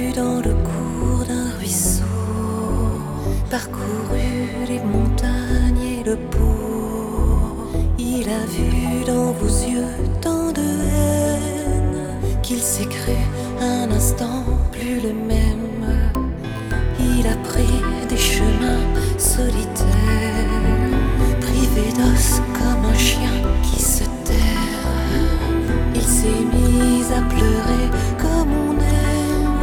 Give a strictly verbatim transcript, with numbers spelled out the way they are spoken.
vu dans le cours d'un ruisseau, parcouru les montagnes et le pot. Il a vu dans vos yeux tant de haine qu'il s'est cru un instant